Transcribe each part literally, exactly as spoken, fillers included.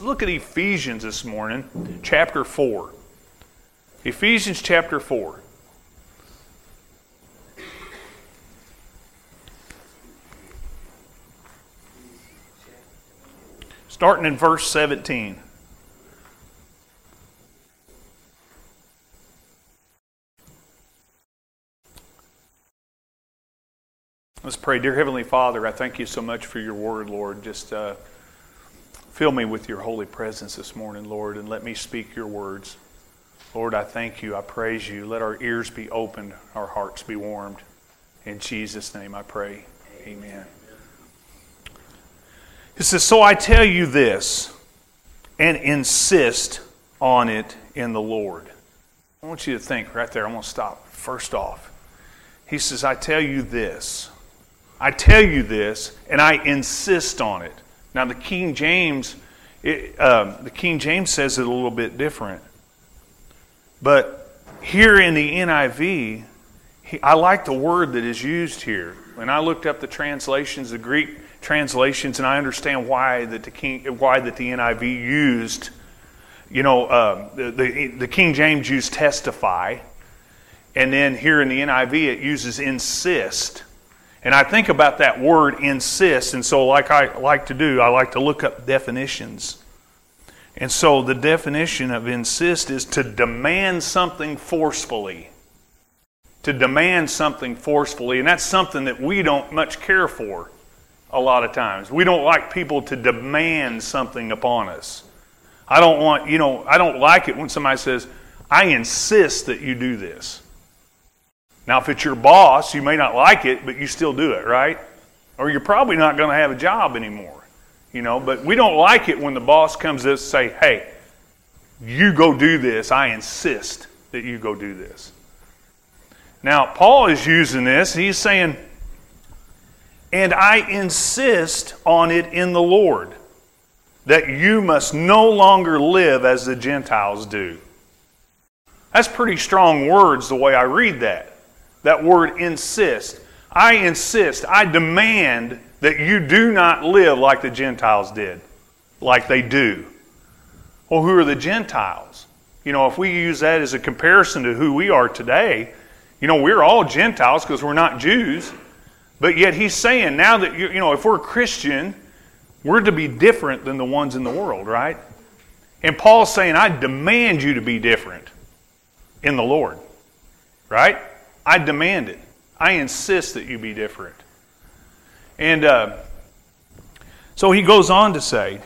look at Ephesians this morning, chapter four. Ephesians chapter four. Starting in verse seventeen. Let's pray. Dear Heavenly Father, I thank you so much for your word, Lord. Just uh, fill me with your holy presence this morning, Lord, and let me speak your words. Lord, I thank you. I praise you. Let our ears be opened, our hearts be warmed. In Jesus' name I pray. Amen. It says, so I tell you this, and insist on it in the Lord. I want you to think right there. I'm going to stop. First off, he says, I tell you this. I tell you this, and I insist on it. Now, the King James, it, um, the King James says it a little bit different. But here in the N I V, he, I like the word that is used here. When I looked up the translations, the Greek translations, and I understand why that the King, why that the N I V used, you know, um, the, the the King James used testify, and then here in the N I V it uses insist. And I think about that word insist, and so like I like to do, I like to look up definitions. And so the definition of insist is to demand something forcefully. To demand something forcefully, and that's something that we don't much care for a lot of times. We don't like people to demand something upon us. I don't want, you know, I don't like it when somebody says, I insist that you do this. Now, if it's your boss, you may not like it, but you still do it, right? Or you're probably not going to have a job anymore, you know. But we don't like it when the boss comes to us and say, hey, you go do this. I insist that you go do this. Now, Paul is using this. He's saying, and I insist on it in the Lord, that you must no longer live as the Gentiles do. That's pretty strong words the way I read that. That word insist. I insist, I demand that you do not live like the Gentiles did, like they do. Well, who are the Gentiles? You know, if we use that as a comparison to who we are today, you know, we're all Gentiles because we're not Jews. But yet he's saying now that, you know, if we're Christian, we're to be different than the ones in the world, right? And Paul's saying, I demand you to be different in the Lord, right? I demand it. I insist that you be different. And uh, so he goes on to say,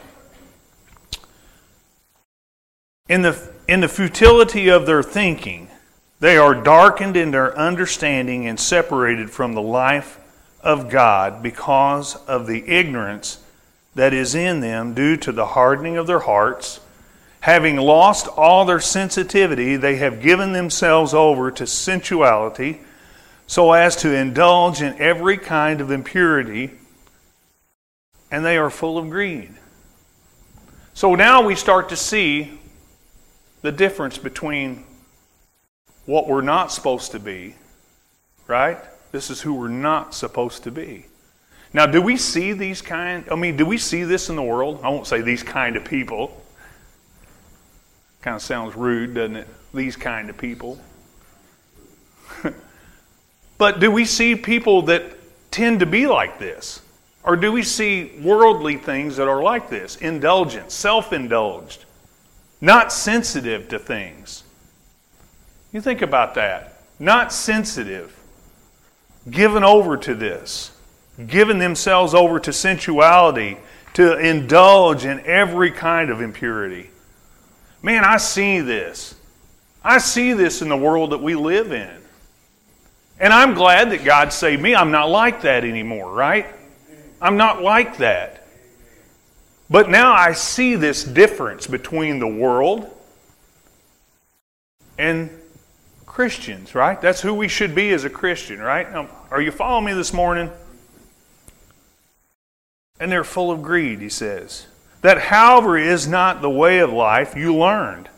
in the, in the futility of their thinking, they are darkened in their understanding and separated from the life of God because of the ignorance that is in them due to the hardening of their hearts. Having lost all their sensitivity, they have given themselves over to sensuality so as to indulge in every kind of impurity, and they are full of greed. So now we start to see the difference between what we're not supposed to be, right? This is who we're not supposed to be. Now, do we see these kind, I mean, do we see this in the world? I won't say these kind of people. Kind of sounds rude, doesn't it? These kind of people. But do we see people that tend to be like this? Or do we see worldly things that are like this? Indulgent, self-indulged, not sensitive to things. You think about that. Not sensitive. Given over to this. Given themselves over to sensuality. To indulge in every kind of impurity. Man, I see this. I see this in the world that we live in. And I'm glad that God saved me. I'm not like that anymore, right? I'm not like that. But now I see this difference between the world and Christians, right? That's who we should be as a Christian, right? Now, are you following me this morning? And they're full of greed, he says. That however is not the way of life you learned.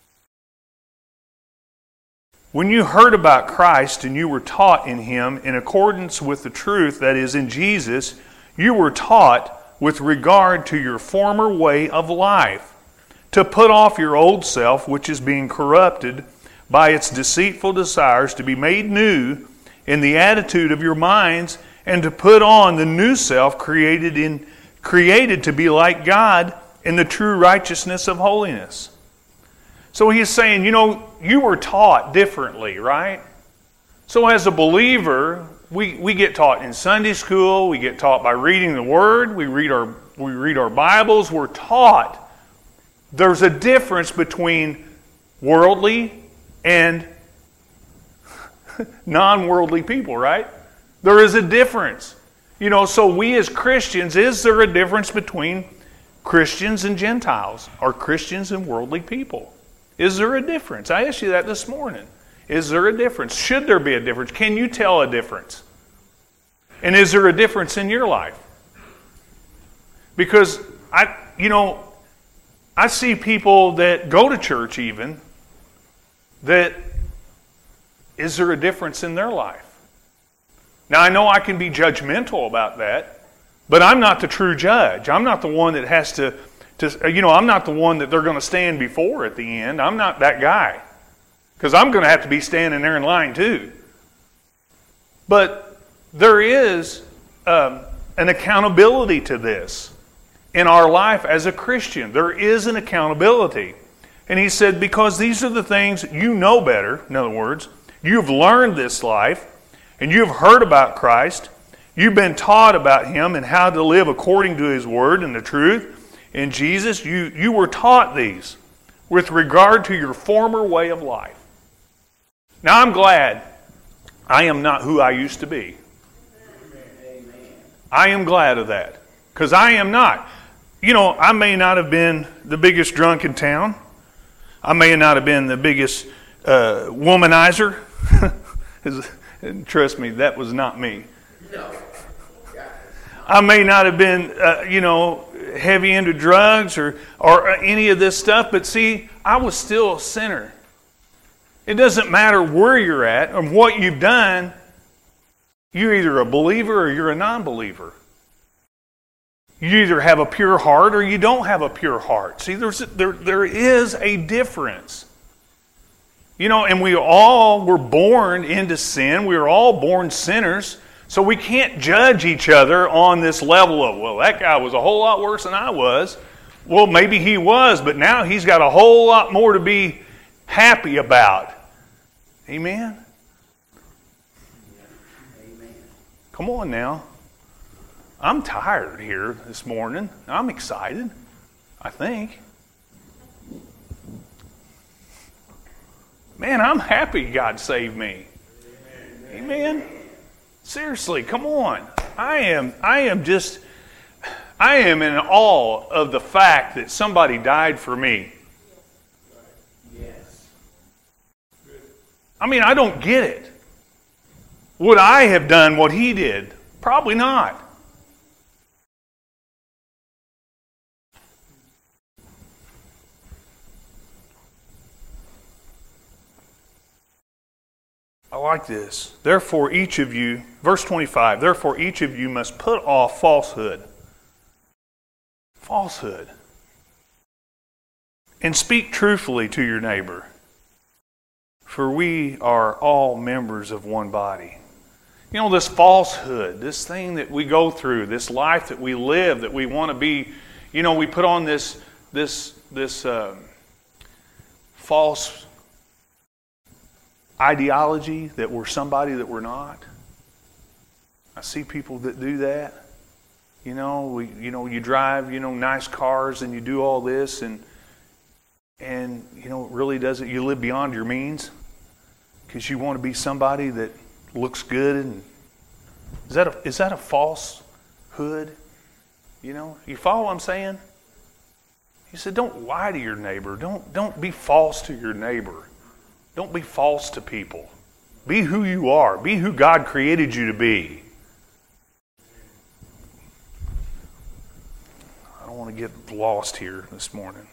When you heard about Christ and you were taught in Him in accordance with the truth that is in Jesus, you were taught with regard to your former way of life. to put off your old self, which is being corrupted by its deceitful desires, to be made new in the attitude of your minds, and to put on the new self created in created to be like God in the true righteousness of holiness. So he's saying, you know, you were taught differently, right? So as a believer, we, we get taught in Sunday school, we get taught by reading the Word, we read our we read our Bibles, we're taught there's a difference between worldly and non-worldly people, right? There is a difference. You know, so we as Christians, is there a difference between Christians and Gentiles, or Christians and worldly people? Is there a difference? I asked you that this morning. Is there a difference? Should there be a difference? Can you tell a difference? And is there a difference in your life? Because I, you know, I see people that go to church even, that is there a difference in their life? Now I know I can be judgmental about that, but I'm not the true judge. I'm not the one that has to, to you know, I'm not the one that they're going to stand before at the end. I'm not that guy. Because I'm going to have to be standing there in line too. But there is um, an accountability to this in our life as a Christian. There is an accountability. And he said, because these are the things you know better. In other words, you've learned this life, and you've heard about Christ. You've been taught about Him and how to live according to His Word and the truth. In Jesus, you, you were taught these with regard to your former way of life. Now, I'm glad I am not who I used to be. I am glad of that. Because I am not. You know, I may not have been the biggest drunk in town. I may not have been the biggest uh, womanizer. Trust me, that was not me. I may not have been, uh, you know, heavy into drugs or, or any of this stuff. But see, I was still a sinner. It doesn't matter where you're at or what you've done. You're either a believer or you're a non-believer. You either have a pure heart or you don't have a pure heart. See, there's a, there there is a difference. You know, and we all were born into sin. We were all born sinners. So we can't judge each other on this level of, well, that guy was a whole lot worse than I was. Well, maybe he was, but now he's got a whole lot more to be happy about. Amen? Amen. Come on now. I'm tired here this morning. I'm excited, I think. Man, I'm happy God saved me. Amen. Amen. Seriously, come on. I am I am just I am in awe of the fact that somebody died for me. Yes. I mean, I don't get it. Would I have done what he did? Probably not. I like this. Therefore, each of you, verse twenty-five, therefore each of you must put off falsehood. Falsehood. And speak truthfully to your neighbor. For we are all members of one body. You know, this falsehood, this thing that we go through, this life that we live, that we want to be, you know, we put on this, this, this uh, false ideology that we're somebody that we're not. I see people that do that. You know, we, you know, you drive, you know, nice cars and you do all this and and you know, it really doesn't. You live beyond your means because you want to be somebody that looks good. And is that a, is that a falsehood? You know, you follow what I'm saying? He said, don't lie to your neighbor. Don't don't be false to your neighbor. Don't be false to people. Be who you are. Be who God created you to be. I don't want to get lost here this morning.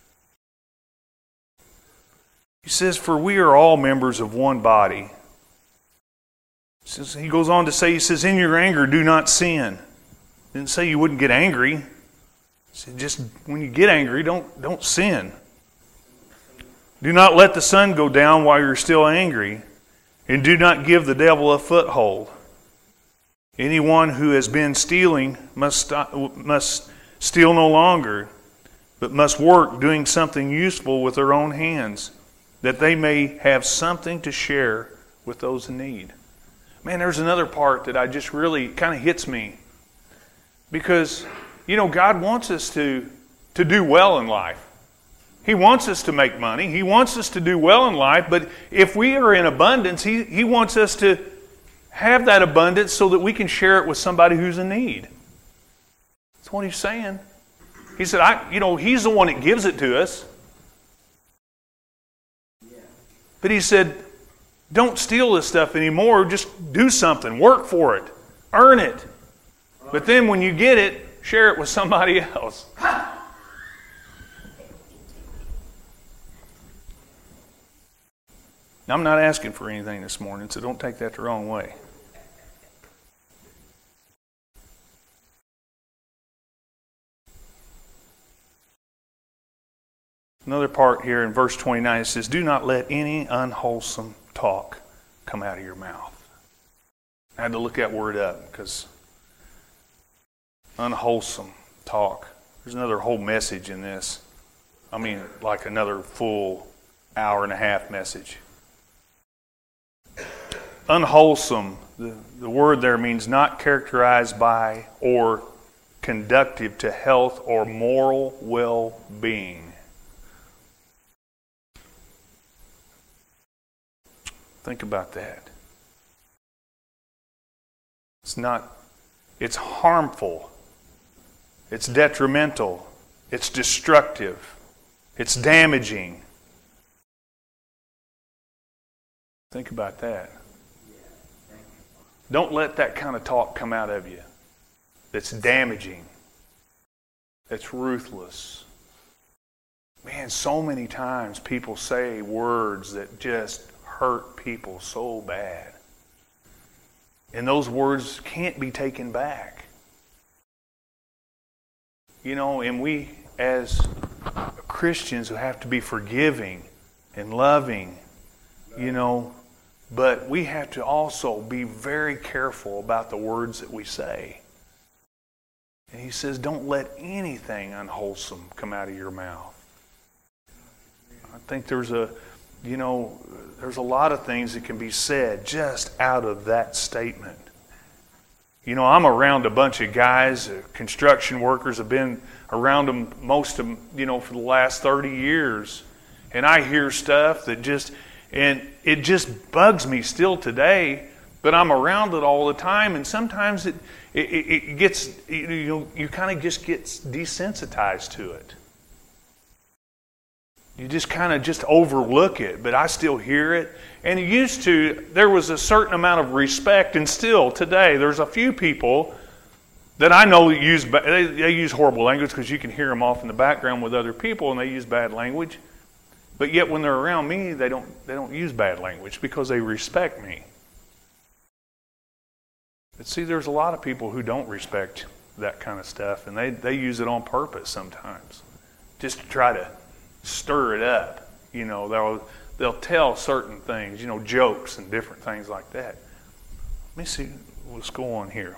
He says, for we are all members of one body. He says, he goes on to say, he says, in your anger do not sin. Didn't say you wouldn't get angry. He said, just when you get angry, don't, don't sin. Do not let the sun go down while you're still angry, and do not give the devil a foothold. Anyone who has been stealing must stop, must steal no longer, but must work doing something useful with their own hands, that they may have something to share with those in need. Man, there's another part that I just really kind of hits me. Because, you know, God wants us to, to do well in life. He wants us to make money. He wants us to do well in life. But if we are in abundance, He, he wants us to have that abundance so that we can share it with somebody who's in need. That's what He's saying. He said, I, you know, He's the one that gives it to us. But He said, don't steal this stuff anymore. Just do something. Work for it. Earn it. But then when you get it, share it with somebody else. Now, I'm not asking for anything this morning, so don't take that the wrong way. Another part here in verse twenty-nine, it says, do not let any unwholesome talk come out of your mouth. I had to look that word up because unwholesome talk. There's another whole message in this. I mean, like another full hour and a half message. Unwholesome, the, the word there means not characterized by or conducive to health or moral well-being. Think about that. It's not, it's harmful. It's detrimental. It's destructive. It's damaging. Think about that. Don't let that kind of talk come out of you that's damaging, that's ruthless. Man, so many times people say words that just hurt people so bad. And those words can't be taken back. You know, and we as Christians who have to be forgiving and loving, you know, but we have to also be very careful about the words that we say. And He says, don't let anything unwholesome come out of your mouth. I think there's a, you know, there's a lot of things that can be said just out of that statement. You know, I'm around a bunch of guys, uh, construction workers, have been around them most of them, you know, for the last thirty years. And I hear stuff that just, and it just bugs me still today, but I'm around it all the time, and sometimes it it, it gets, you know, you kind of just get desensitized to it. You just kind of just overlook it, but I still hear it. And it used to, there was a certain amount of respect, and still today, there's a few people that I know that use, they, they use horrible language because you can hear them off in the background with other people, and they use bad language. But yet when they're around me, they don't they don't use bad language because they respect me. But see, there's a lot of people who don't respect that kind of stuff, and they, they use it on purpose sometimes, just to try to stir it up. You know, they'll they'll tell certain things, you know, jokes and different things like that. Let me see what's going on here.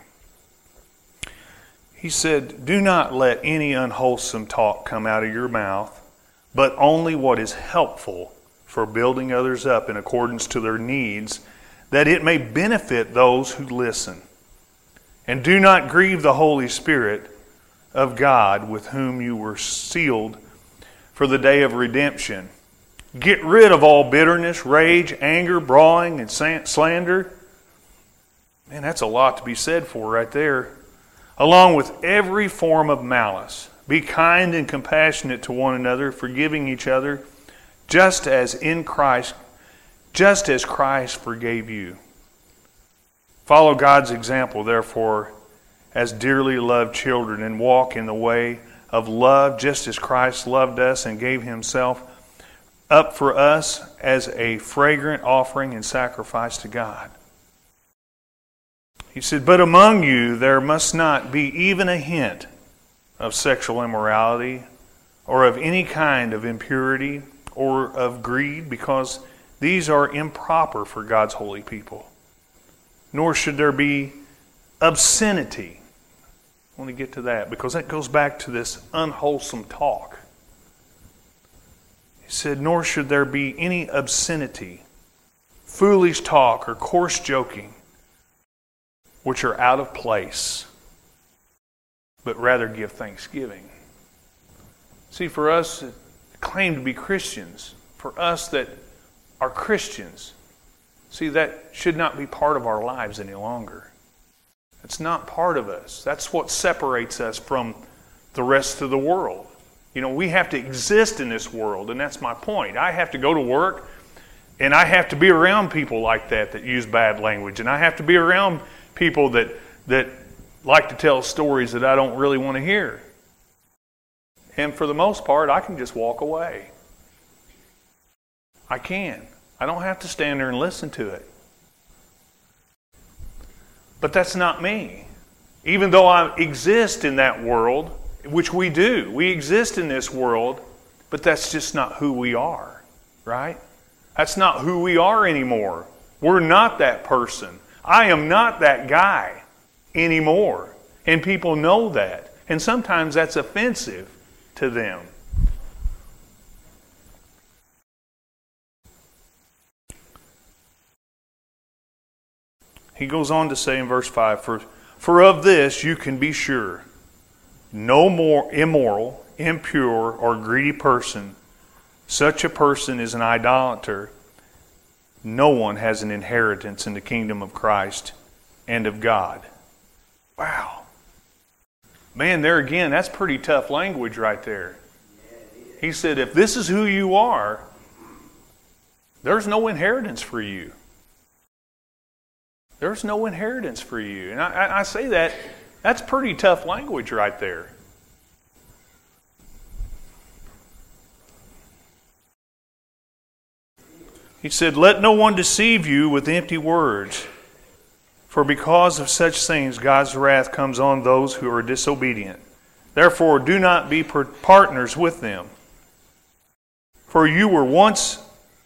He said, do not let any unwholesome talk come out of your mouth, but only what is helpful for building others up in accordance to their needs, that it may benefit those who listen. And do not grieve the Holy Spirit of God, with whom you were sealed for the day of redemption. Get rid of all bitterness, rage, anger, brawling, and slander. Man, that's a lot to be said for right there. Along with every form of malice. Be kind and compassionate to one another, forgiving each other, just as in Christ, just as Christ forgave you. Follow God's example, therefore, as dearly loved children, and walk in the way of love, just as Christ loved us and gave Himself up for us as a fragrant offering and sacrifice to God. He said, but among you there must not be even a hint of sexual immorality, or of any kind of impurity, or of greed, because these are improper for God's holy people. Nor should there be obscenity. I want to get to that, because that goes back to this unwholesome talk. He said, nor should there be any obscenity, foolish talk, or coarse joking, which are out of place, but rather give thanksgiving. See, for us that claim to be Christians, for us that are Christians, see, that should not be part of our lives any longer. It's not part of us. That's what separates us from the rest of the world. You know, we have to exist in this world, and that's my point. I have to go to work, and I have to be around people like that that use bad language, and I have to be around people that that like to tell stories that I don't really want to hear. And for the most part, I can just walk away. I can. I don't have to stand there and listen to it. But that's not me. Even though I exist in that world, which we do. We exist in this world, but that's just not who we are, right? That's not who we are anymore. We're not that person. I am not that guy anymore. And people know that. And sometimes that's offensive to them. He goes on to say in verse five, For, for of this you can be sure, no more immoral, impure, or greedy person, such a person is an idolater. No one has an inheritance in the kingdom of Christ and of God. Wow. Man, there again, that's pretty tough language right there. He said, if this is who you are, there's no inheritance for you. There's no inheritance for you. And I, I say that, that's pretty tough language right there. He said, let no one deceive you with empty words, for because of such things God's wrath comes on those who are disobedient. Therefore, do not be partners with them. For you were once,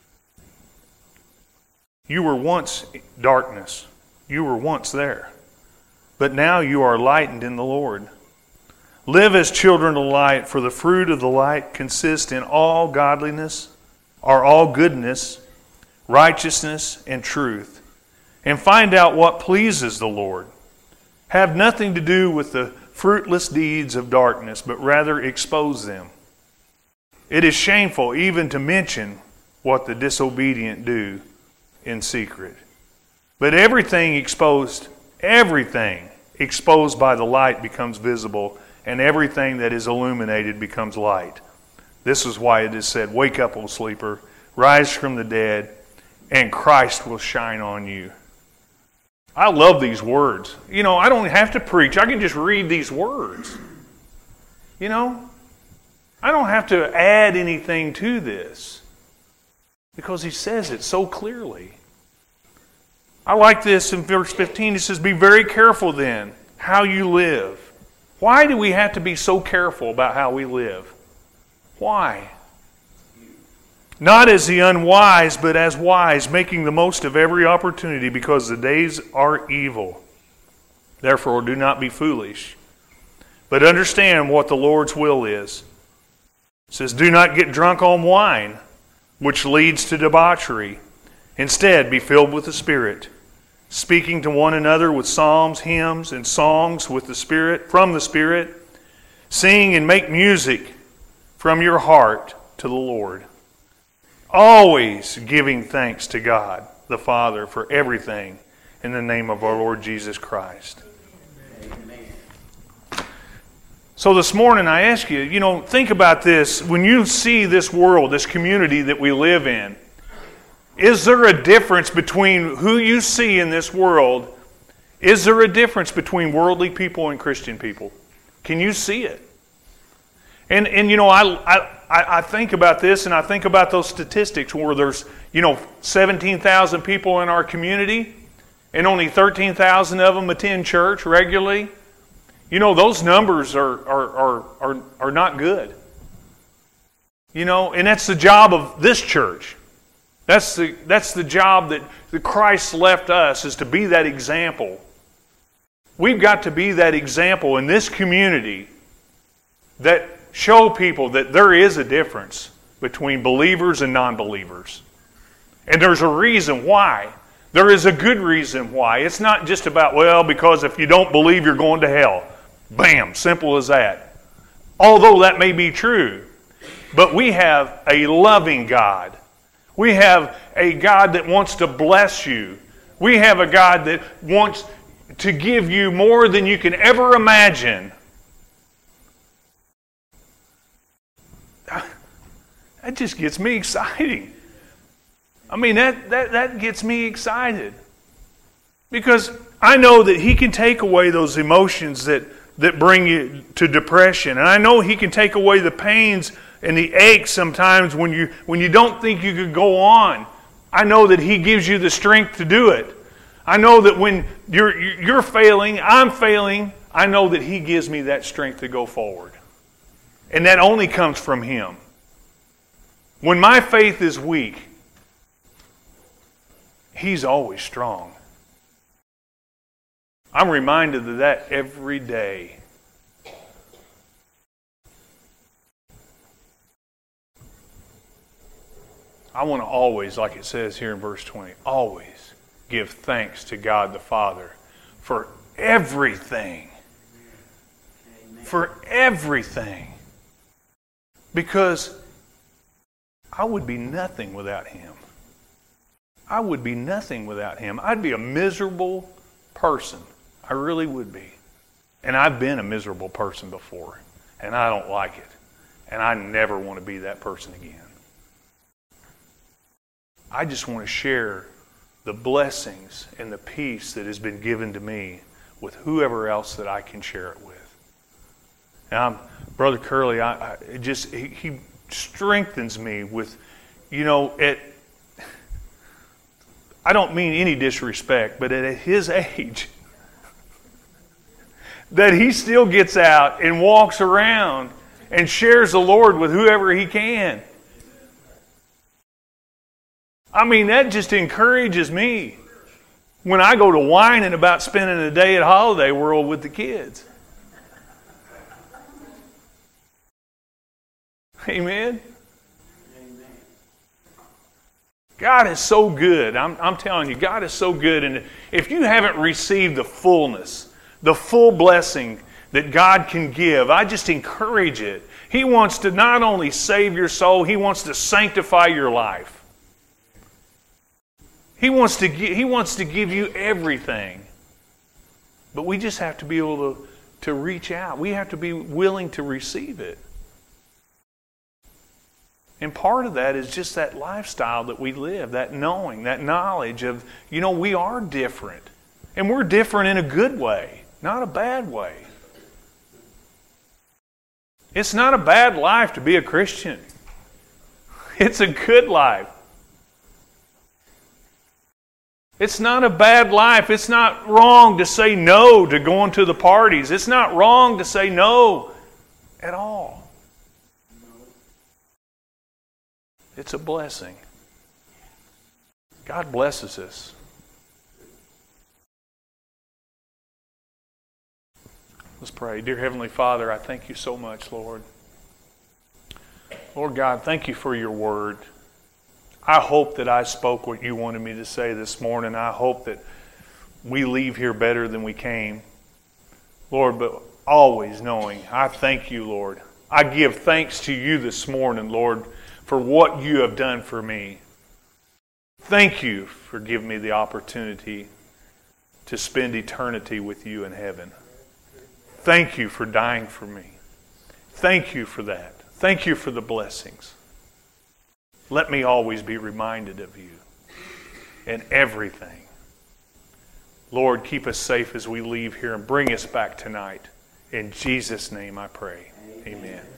you were once darkness. You were once there. But now you are lightened in the Lord. Live as children of light, for the fruit of the light consists in all godliness, or all goodness, righteousness, and truth. And find out what pleases the Lord. Have nothing to do with the fruitless deeds of darkness, but rather expose them. It is shameful even to mention what the disobedient do in secret. But everything exposed, everything exposed by the light becomes visible, and everything that is illuminated becomes light. This is why it is said, wake up, O sleeper, rise from the dead, and Christ will shine on you. I love these words. You know, I don't have to preach. I can just read these words. You know, I don't have to add anything to this because he says it so clearly. I like this in verse fifteen. It says, be very careful then how you live. Why do we have to be so careful about how we live? Why? Not as the unwise, but as wise, making the most of every opportunity, because the days are evil. Therefore, do not be foolish, but understand what the Lord's will is. It says, do not get drunk on wine, which leads to debauchery. Instead, be filled with the Spirit, speaking to one another with psalms, hymns, and songs with the Spirit, from the Spirit. Sing and make music from your heart to the Lord. Always giving thanks to God, the Father, for everything in the name of our Lord Jesus Christ. Amen. So this morning I ask you, you know, think about this. When you see this world, this community that we live in, is there a difference between who you see in this world? Is there a difference between worldly people and Christian people? Can you see it? And, and you know, I, I, I think about this, and I think about those statistics where there's, you know, seventeen thousand people in our community, and only thirteen thousand of them attend church regularly. You know, those numbers are, are, are, are, are not good. You know, and that's the job of this church. That's the, that's the job that, that Christ left us, is to be that example. We've got to be that example in this community that show people that there is a difference between believers and non-believers. And there's a reason why. There is a good reason why. It's not just about, well, because if you don't believe, you're going to hell. Bam, simple as that. Although that may be true. But we have a loving God. We have a God that wants to bless you. We have a God that wants to give you more than you can ever imagine. That just gets me excited. I mean, that, that, that gets me excited. Because I know that He can take away those emotions that, that bring you to depression. And I know He can take away the pains and the aches sometimes when you, when you don't think you could go on. I know that He gives you the strength to do it. I know that when you're, you're failing, I'm failing, I know that He gives me that strength to go forward. And that only comes from Him. When my faith is weak, He's always strong. I'm reminded of that every day. I want to always, like it says here in verse twenty, always give thanks to God the Father for everything. For everything. Because I would be nothing without Him. I would be nothing without Him. I'd be a miserable person. I really would be. And I've been a miserable person before. And I don't like it. And I never want to be that person again. I just want to share the blessings and the peace that has been given to me with whoever else that I can share it with. Now, Brother Curley, I, I it just he, he strengthens me with, you know, at I don't mean any disrespect, but at his age, that he still gets out and walks around and shares the Lord with whoever he can. I mean, that just encourages me when I go to whining about spending a day at Holiday World with the kids. Amen? God is so good. I'm, I'm telling you, God is so good. And if you haven't received the fullness, the full blessing that God can give, I just encourage it. He wants to not only save your soul, He wants to sanctify your life. He wants to, He wants to give you everything. But we just have to be able to, to reach out. We have to be willing to receive it. And part of that is just that lifestyle that we live, that knowing, that knowledge of, you know, we are different. And we're different in a good way, not a bad way. It's not a bad life to be a Christian. It's a good life. It's not a bad life. It's not wrong to say no to going to the parties. It's not wrong to say no at all. It's a blessing. God blesses us. Let's pray. Dear Heavenly Father, I thank You so much, Lord. Lord God, thank You for Your word. I hope that I spoke what You wanted me to say this morning. I hope that we leave here better than we came. Lord, but always knowing, I thank You, Lord. I give thanks to You this morning, Lord, for what You have done for me. Thank You for giving me the opportunity to spend eternity with You in heaven. Thank You for dying for me. Thank You for that. Thank You for the blessings. Let me always be reminded of You in everything. Lord, keep us safe as we leave here and bring us back tonight. In Jesus' name I pray. Amen.